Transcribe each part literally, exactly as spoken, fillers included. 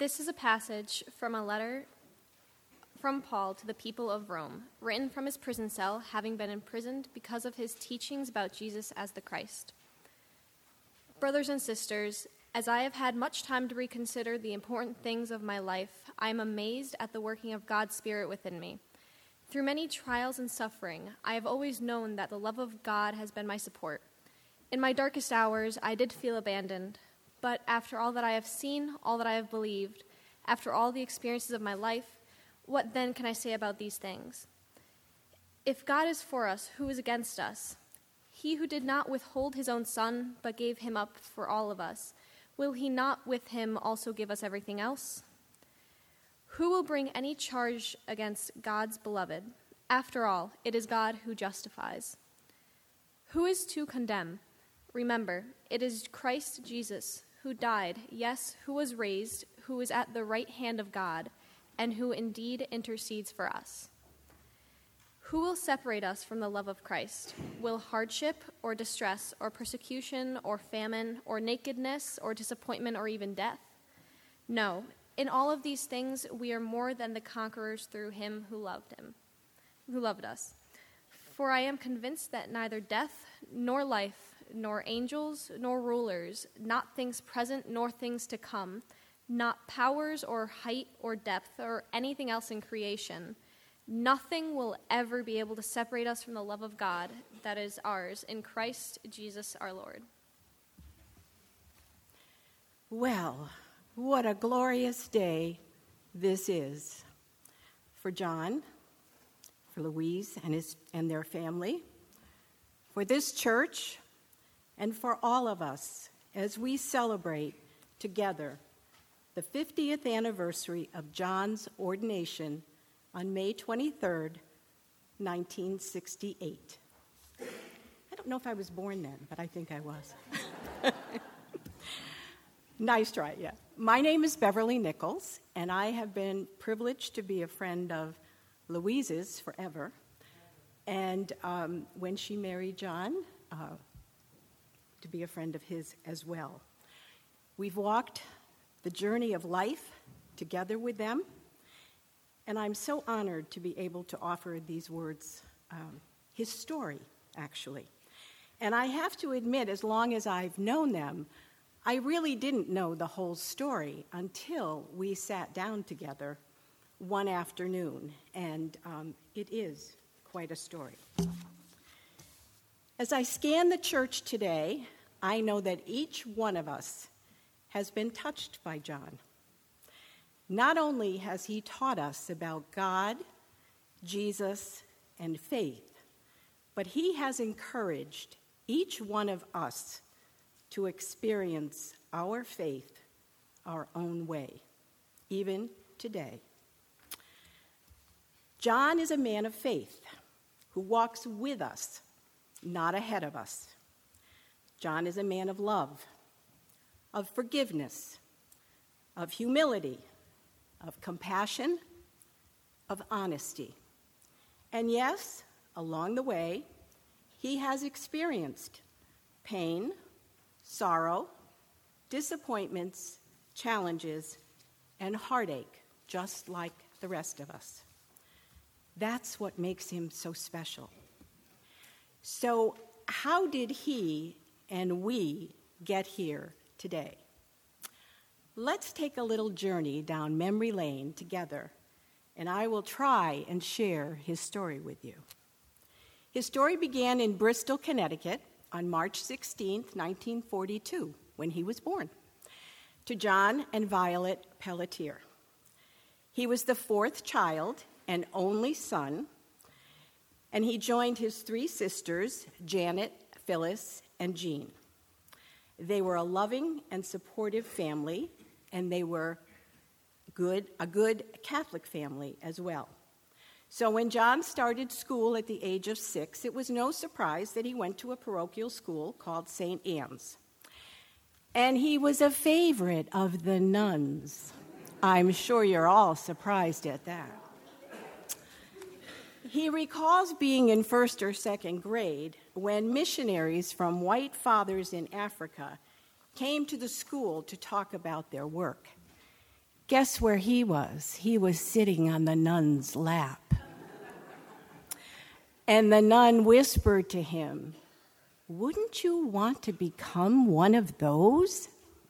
This is a passage from a letter from Paul to the people of Rome, written from his prison cell, having been imprisoned because of his teachings about Jesus as the Christ. Brothers and sisters, as I have had much time to reconsider the important things of my life, I am amazed at the working of God's Spirit within me. Through many trials and suffering, I have always known that the love of God has been my support. In my darkest hours, I did feel abandoned, but after all that I have seen, all that I have believed, after all the experiences of my life, what then can I say about these things? If God is for us, who is against us? He who did not withhold his own Son, but gave him up for all of us, will he not with him also give us everything else? Who will bring any charge against God's beloved? After all, it is God who justifies. Who is to condemn? Remember, it is Christ Jesus who died, yes, who was raised, who is at the right hand of God, and who indeed intercedes for us. Who will separate us from the love of Christ? Will hardship or distress or persecution or famine or nakedness or disappointment or even death? No, in all of these things we are more than the conquerors through him who loved him, who loved us. For I am convinced that neither death nor life, nor angels, nor rulers, not things present nor things to come, not powers or height or depth or anything else in creation, nothing will ever be able to separate us from the love of God that is ours in Christ Jesus our Lord. Well, what a glorious day this is for John, for Louise and his and their family, for this church, and for all of us as we celebrate together the fiftieth anniversary of John's ordination on May twenty-third, nineteen sixty-eight. I don't know if I was born then, but I think I was. Nice try, yeah. My name is Beverly Nichols, and I have been privileged to be a friend of Louise's forever. And um, when she married John, uh, to be a friend of his as well. We've walked the journey of life together with them, and I'm so honored to be able to offer these words, um, his story, actually. And I have to admit, as long as I've known them, I really didn't know the whole story until we sat down together one afternoon, and um, it is quite a story. As I scan the church today, I know that each one of us has been touched by John. Not only has he taught us about God, Jesus, and faith, but he has encouraged each one of us to experience our faith our own way, even today. John is a man of faith who walks with us, not ahead of us. John is a man of love, of forgiveness, of humility, of compassion, of honesty. And yes, along the way, he has experienced pain, sorrow, disappointments, challenges, and heartache, just like the rest of us. That's what makes him so special. So, how did he and we get here today? Let's take a little journey down memory lane together, and I will try and share his story with you. His story began in Bristol, Connecticut on March sixteenth, nineteen forty-two, when he was born, to John and Violet Pelletier. He was the fourth child and only son, and he joined his three sisters, Janet, Phyllis, and Jean. They were a loving and supportive family, and they were good, a good Catholic family as well. So when John started school at the age of six, it was no surprise that he went to a parochial school called Saint Anne's. And he was a favorite of the nuns. I'm sure you're all surprised at that. He recalls being in first or second grade when missionaries from white fathers in Africa came to the school to talk about their work. Guess where he was? He was sitting on the nun's lap. And the nun whispered to him, "Wouldn't you want to become one of those?"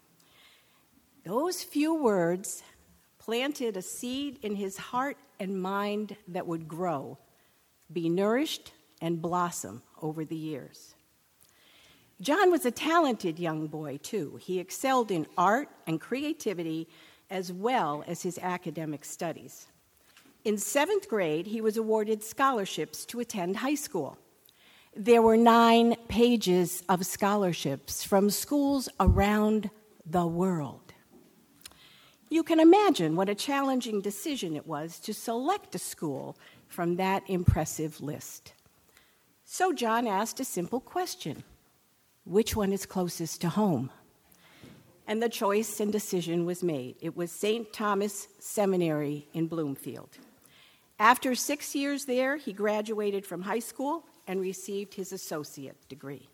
Those few words planted a seed in his heart and mind that would grow, be nourished, and blossom over the years. John was a talented young boy, too. He excelled in art and creativity as well as his academic studies. In seventh grade, he was awarded scholarships to attend high school. There were nine pages of scholarships from schools around the world. You can imagine what a challenging decision it was to select a school from that impressive list. So John asked a simple question: which one is closest to home? And the choice and decision was made. It was Saint Thomas Seminary in Bloomfield. After six years there, he graduated from high school and received his associate degree.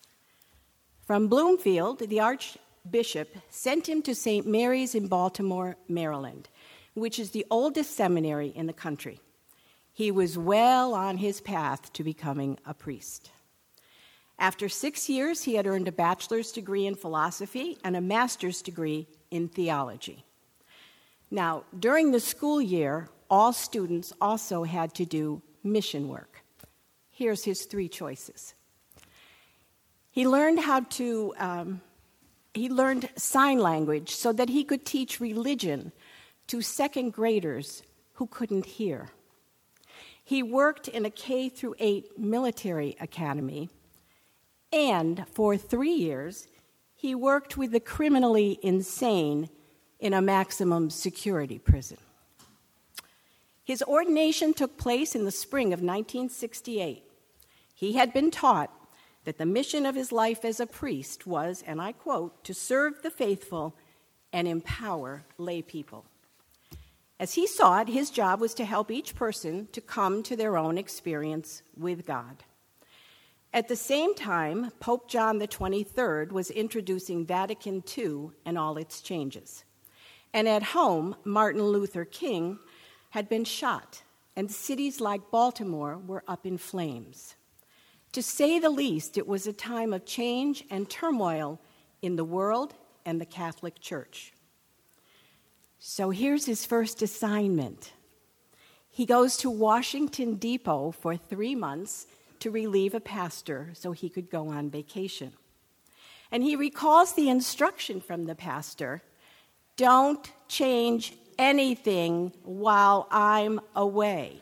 From Bloomfield, the Archbishop sent him to Saint Mary's in Baltimore, Maryland, which is the oldest seminary in the country. He was well on his path to becoming a priest. After six years, he had earned a bachelor's degree in philosophy and a master's degree in theology. Now, during the school year, all students also had to do mission work. Here's his three choices. He learned how to, um, he learned sign language so that he could teach religion to second graders who couldn't hear. He worked in a K through eight military academy, and for three years, he worked with the criminally insane in a maximum security prison. His ordination took place in the spring of nineteen sixty-eight. He had been taught that the mission of his life as a priest was, and I quote, to serve the faithful and empower lay people. As he saw it, his job was to help each person to come to their own experience with God. At the same time, Pope John the twenty-third was introducing Vatican Two and all its changes. And at home, Martin Luther King had been shot, and cities like Baltimore were up in flames. To say the least, it was a time of change and turmoil in the world and the Catholic Church. So here's his first assignment. He goes to Washington Depot for three months to relieve a pastor so he could go on vacation. And he recalls the instruction from the pastor: don't change anything while I'm away.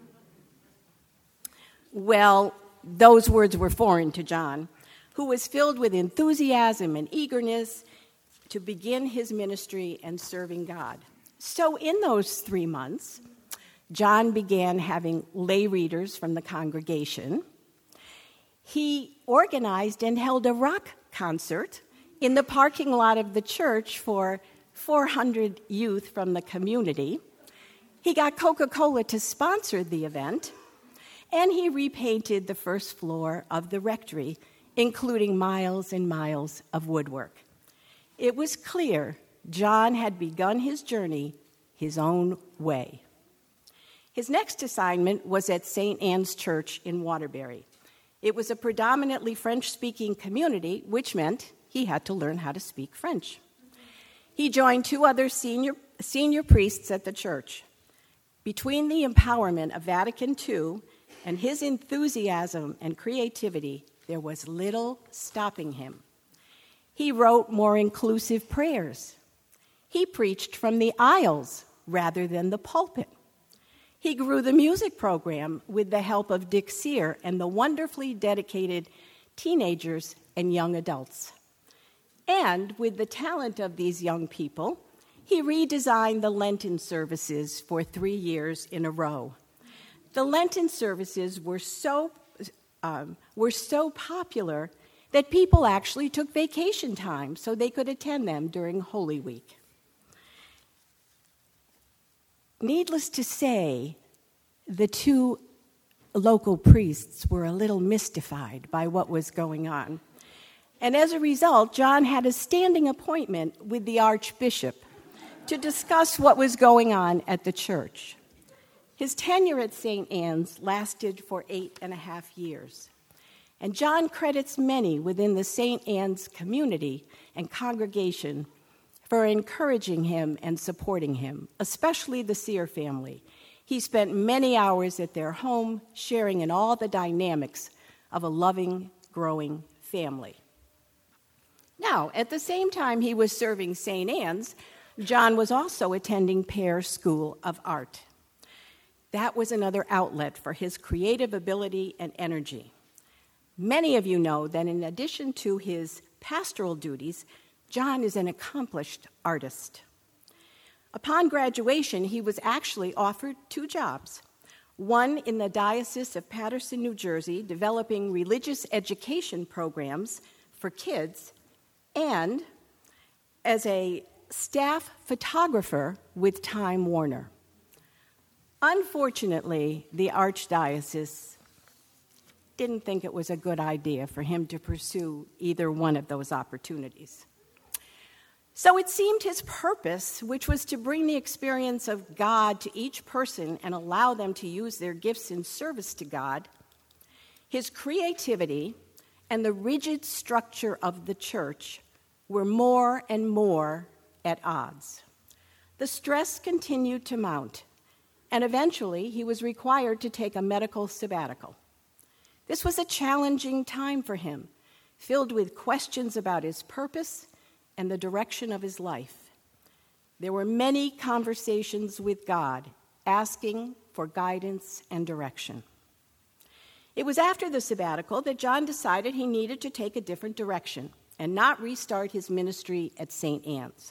Well, those words were foreign to John, who was filled with enthusiasm and eagerness to begin his ministry and serving God. So in those three months, John began having lay readers from the congregation. He organized and held a rock concert in the parking lot of the church for four hundred youth from the community. He got Coca-Cola to sponsor the event, and he repainted the first floor of the rectory, including miles and miles of woodwork. It was clear John had begun his journey his own way. His next assignment was at Saint Anne's Church in Waterbury. It was a predominantly French-speaking community, which meant he had to learn how to speak French. He joined two other senior, senior priests at the church. Between the empowerment of Vatican Two and his enthusiasm and creativity, there was little stopping him. He wrote more inclusive prayers. He preached from the aisles rather than the pulpit. He grew the music program with the help of Dick Sear and the wonderfully dedicated teenagers and young adults. And with the talent of these young people, he redesigned the Lenten services for three years in a row. The Lenten services were so, um, were so popular that people actually took vacation time so they could attend them during Holy Week. Needless to say, the two local priests were a little mystified by what was going on. And as a result, John had a standing appointment with the Archbishop to discuss what was going on at the church. His tenure at Saint Anne's lasted for eight and a half years, and John credits many within the Saint Anne's community and congregation for encouraging him and supporting him, especially the Sear family. He spent many hours at their home, sharing in all the dynamics of a loving, growing family. Now, at the same time he was serving Saint Anne's, John was also attending Pear School of Art. That was another outlet for his creative ability and energy. Many of you know that in addition to his pastoral duties, John is an accomplished artist. Upon graduation, he was actually offered two jobs, one in the Diocese of Paterson, New Jersey, developing religious education programs for kids, and as a staff photographer with Time Warner. Unfortunately, the Archdiocese didn't think it was a good idea for him to pursue either one of those opportunities. So it seemed his purpose, which was to bring the experience of God to each person and allow them to use their gifts in service to God, his creativity and the rigid structure of the church were more and more at odds. The stress continued to mount, and eventually he was required to take a medical sabbatical. This was a challenging time for him, filled with questions about his purpose and the direction of his life. There were many conversations with God, asking for guidance and direction. It was after the sabbatical that John decided he needed to take a different direction and not restart his ministry at Saint Anne's.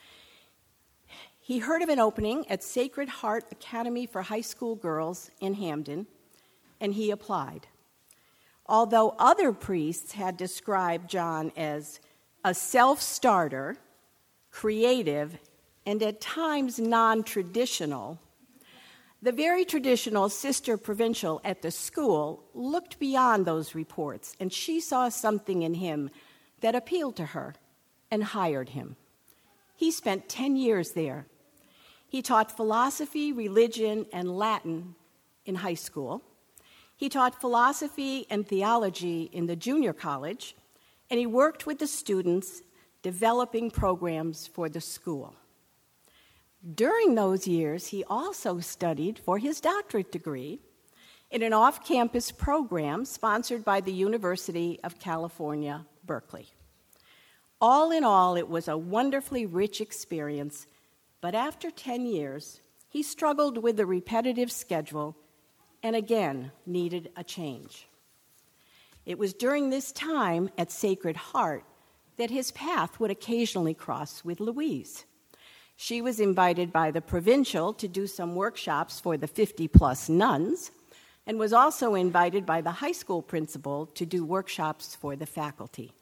He heard of an opening at Sacred Heart Academy for High School Girls in Hamden, and he applied. Although other priests had described John as a self-starter, creative, and at times non-traditional, the very traditional sister provincial at the school looked beyond those reports, and she saw something in him that appealed to her and hired him. He spent ten years there. He taught philosophy, religion, and Latin in high school. He taught philosophy and theology in the junior college, and he worked with the students developing programs for the school. During those years, he also studied for his doctorate degree in an off-campus program sponsored by the University of California, Berkeley. All in all, it was a wonderfully rich experience, but after ten years, he struggled with the repetitive schedule and again needed a change. It was during this time at Sacred Heart that his path would occasionally cross with Louise. She was invited by the provincial to do some workshops for the fifty-plus nuns, and was also invited by the high school principal to do workshops for the faculty.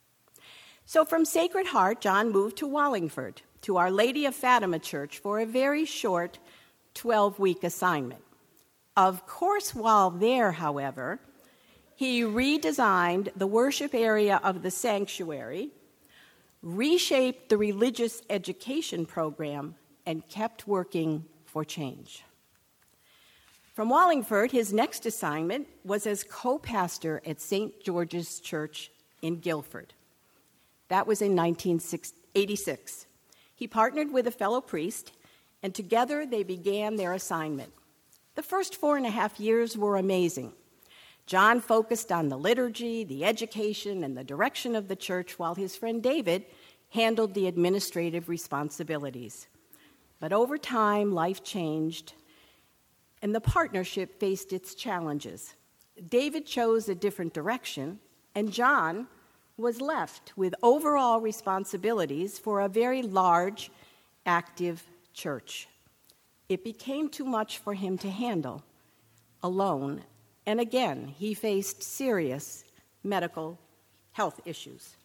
So from Sacred Heart, John moved to Wallingford, to Our Lady of Fatima Church, for a very short twelve-week assignment. Of course, while there, however, he redesigned the worship area of the sanctuary, reshaped the religious education program, and kept working for change. From Wallingford, his next assignment was as co-pastor at Saint George's Church in Guilford. That was in nineteen eighty-six. He partnered with a fellow priest, and together they began their assignment. The first four and a half years were amazing. John focused on the liturgy, the education, and the direction of the church, while his friend David handled the administrative responsibilities. But over time, life changed, and the partnership faced its challenges. David chose a different direction, and John was left with overall responsibilities for a very large, active church. It became too much for him to handle alone, and again, he faced serious medical health issues.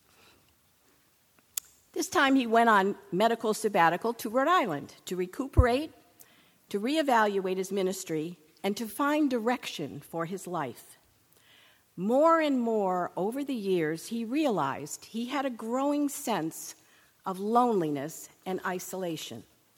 This time he went on medical sabbatical to Rhode Island to recuperate, to reevaluate his ministry, and to find direction for his life. More and more over the years, he realized he had a growing sense of loneliness and isolation.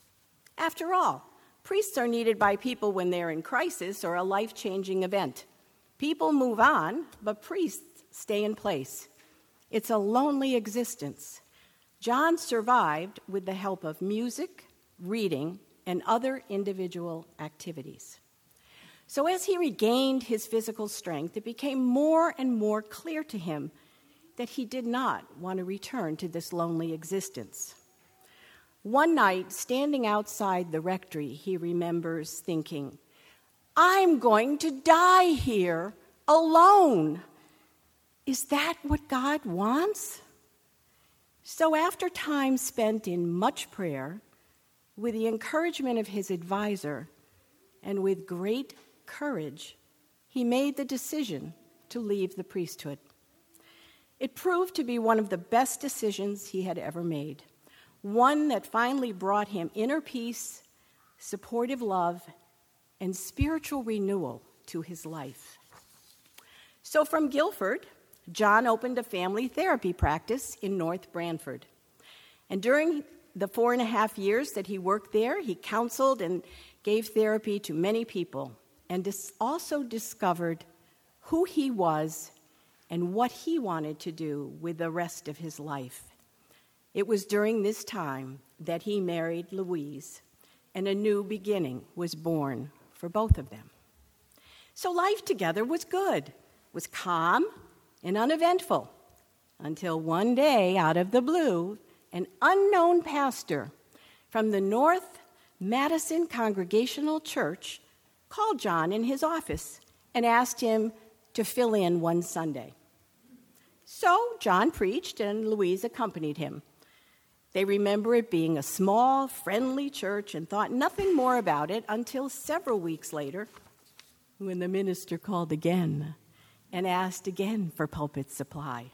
After all, priests are needed by people when they're in crisis or a life-changing event. People move on, but priests stay in place. It's a lonely existence. John survived with the help of music, reading, and other individual activities. So as he regained his physical strength, it became more and more clear to him that he did not want to return to this lonely existence. One night, standing outside the rectory, he remembers thinking, "I'm going to die here, alone. Is that what God wants?" So after time spent in much prayer, with the encouragement of his advisor, and with great courage, he made the decision to leave the priesthood. It proved to be one of the best decisions he had ever made, one that finally brought him inner peace, supportive love, and spiritual renewal to his life. So from Guilford, John opened a family therapy practice in North Branford. And during the four and a half years that he worked there, he counseled and gave therapy to many people, and dis- also discovered who he was and what he wanted to do with the rest of his life. It was during this time that he married Louise, and a new beginning was born for both of them. So life together was good, was calm and uneventful, until one day, out of the blue, an unknown pastor from the North Madison Congregational Church called John in his office and asked him to fill in one Sunday. So John preached, and Louise accompanied him. They remember it being a small, friendly church and thought nothing more about it until several weeks later, when the minister called again and asked again for pulpit supply.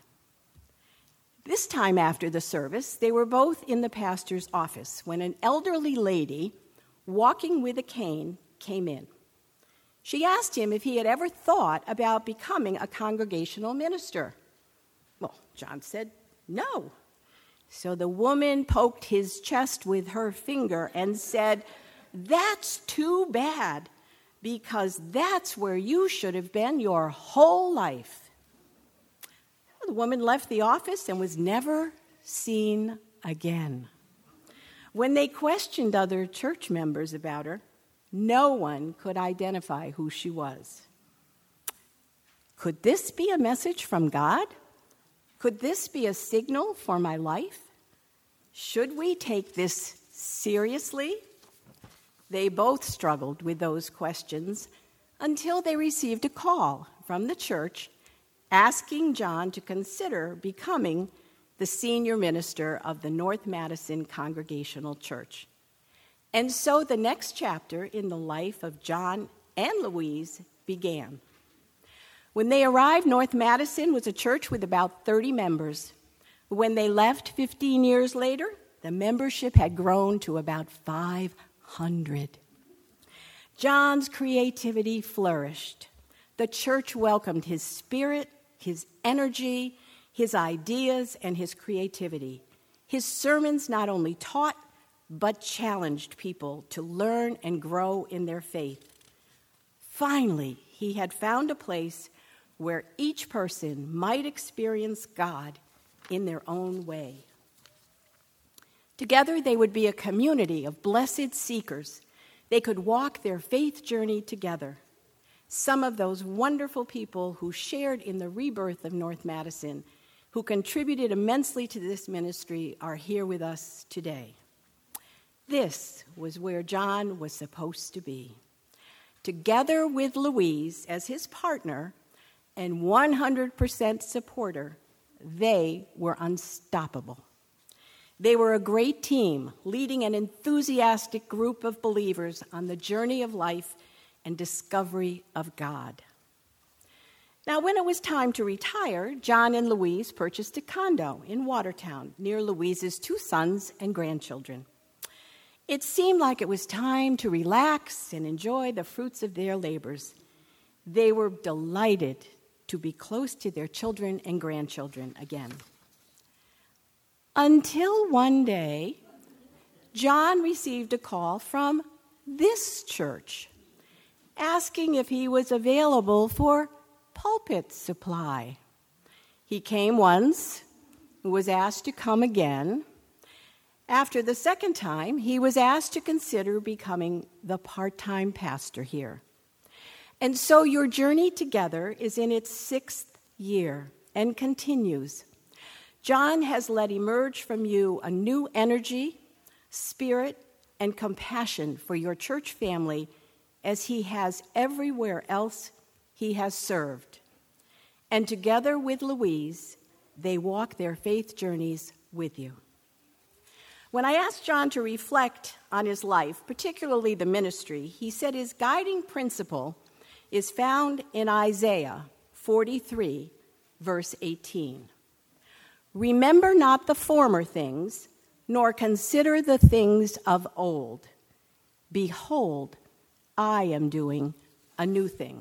This time after the service, they were both in the pastor's office when an elderly lady, walking with a cane, came in. She asked him if he had ever thought about becoming a congregational minister. Well, John said, no. So the woman poked his chest with her finger and said, "That's too bad, because that's where you should have been your whole life." The woman left the office and was never seen again. When they questioned other church members about her, no one could identify who she was. Could this be a message from God? Could this be a signal for my life? Should we take this seriously? They both struggled with those questions until they received a call from the church asking John to consider becoming the senior minister of the North Madison Congregational Church. And so the next chapter in the life of John and Louise began. When they arrived, North Madison was a church with about thirty members. When they left fifteen years later, the membership had grown to about five hundred. John's creativity flourished. The church welcomed his spirit, his energy, his ideas, and his creativity. His sermons not only taught, but challenged people to learn and grow in their faith. Finally, he had found a place where each person might experience God in their own way. Together, they would be a community of blessed seekers. They could walk their faith journey together. Some of those wonderful people who shared in the rebirth of North Madison, who contributed immensely to this ministry, are here with us today. This was where John was supposed to be. Together with Louise as his partner and one hundred percent supporter, they were unstoppable. They were a great team, leading an enthusiastic group of believers on the journey of life and discovery of God. Now, when it was time to retire, John and Louise purchased a condo in Watertown near Louise's two sons and grandchildren. It seemed like it was time to relax and enjoy the fruits of their labors. They were delighted to be close to their children and grandchildren again. Until one day, John received a call from this church asking if he was available for pulpit supply. He came once, was asked to come again. After the second time, he was asked to consider becoming the part-time pastor here. And so your journey together is in its sixth year and continues. John has let emerge from you a new energy, spirit, and compassion for your church family as he has everywhere else he has served. And together with Louise, they walk their faith journeys with you. When I asked John to reflect on his life, particularly the ministry, he said his guiding principle is found in Isaiah forty-three, verse eighteen. Remember not the former things, nor consider the things of old. Behold, I am doing a new thing.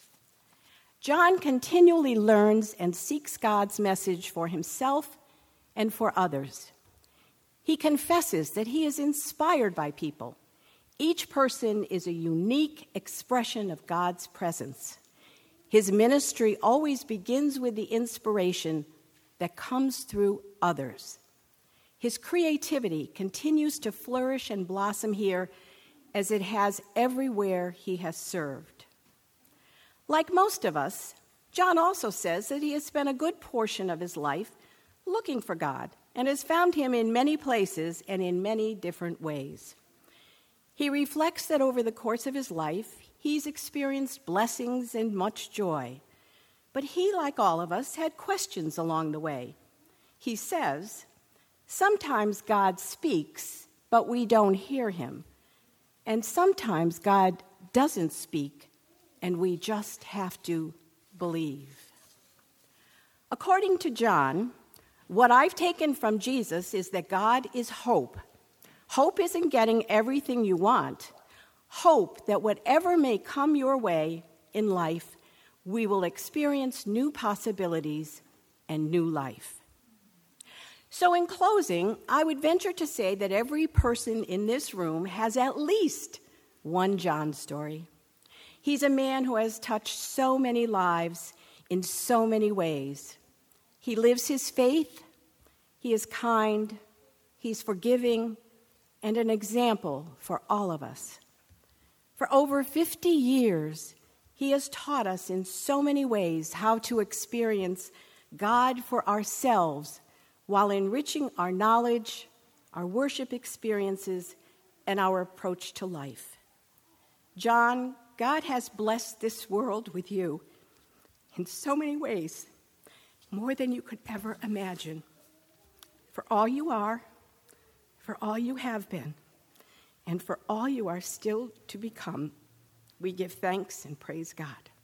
John continually learns and seeks God's message for himself and for others. He confesses that he is inspired by people. Each person is a unique expression of God's presence. His ministry always begins with the inspiration that comes through others. His creativity continues to flourish and blossom here as it has everywhere he has served. Like most of us, John also says that he has spent a good portion of his life looking for God and has found him in many places and in many different ways. He reflects that over the course of his life, he's experienced blessings and much joy. But he, like all of us, had questions along the way. He says, sometimes God speaks, but we don't hear him. And sometimes God doesn't speak, and we just have to believe. According to John, what I've taken from Jesus is that God is hope. Hope isn't getting everything you want. Hope that whatever may come your way in life, we will experience new possibilities and new life. So in closing, I would venture to say that every person in this room has at least one John story. He's a man who has touched so many lives in so many ways. He lives his faith, he is kind, he's forgiving, and an example for all of us. For over fifty years, he has taught us in so many ways how to experience God for ourselves while enriching our knowledge, our worship experiences, and our approach to life. John, God has blessed this world with you in so many ways, more than you could ever imagine. For all you are, for all you have been, and for all you are still to become, we give thanks and praise God.